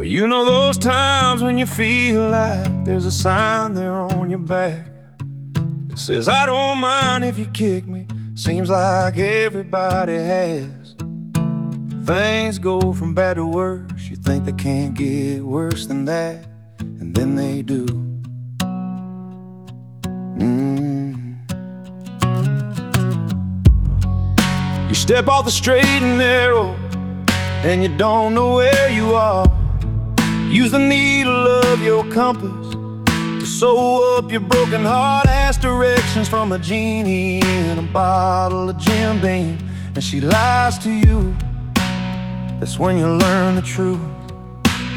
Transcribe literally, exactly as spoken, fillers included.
Well, you know those times when you feel like there's a sign there on your back that says, I don't mind if you kick me. Seems like everybody has. Things go from bad to worse. You think they can't get worse than that, and then they do. mm. You step off the straight and narrow, and you don't know where you are. Use the needle of your compass to sew up your broken heart. Ask directions from a genie in a bottle of Jim Beam, and she lies to you. That's when you learn the truth.